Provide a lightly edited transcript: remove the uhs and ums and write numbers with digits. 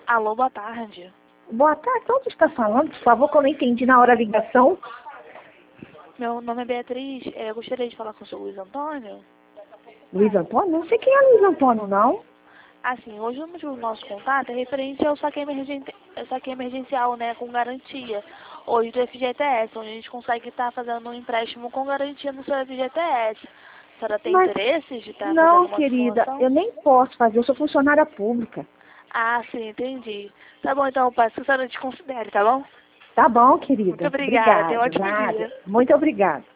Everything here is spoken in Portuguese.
Alô, boa tarde. Boa tarde, onde está falando? Por favor, que eu não entendi na hora da ligação. Meu nome é Beatriz. Eu gostaria de falar com o senhor Luiz Antônio. Luiz Antônio? Não sei quem é Luiz Antônio, não. Assim, hoje o motivo do nosso contato é referente ao saque emergencial, né, com garantia. Hoje do FGTS, onde a gente consegue estar fazendo um empréstimo com garantia no seu FGTS. A senhora tem Mas, interesse de estar fazendo não, uma querida, simulação? eu nem posso fazer, eu sou funcionária pública. Ah, sim, entendi. Tá bom, então, eu peço que a senhora desconsidere, tá bom? Tá bom, Muito querida. obrigada. Tenha um Obrigada, ótimo nada. dia. Muito obrigada.